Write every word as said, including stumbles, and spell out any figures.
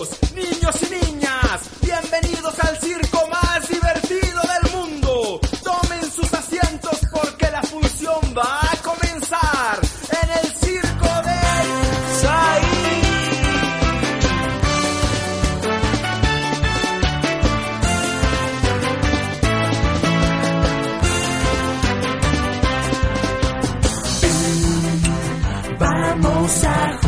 Caballeros, niños y niñas, bienvenidos al circo más divertido del mundo. Tomen sus asientos porque la función va a comenzar en el circo del Saí. Vamos a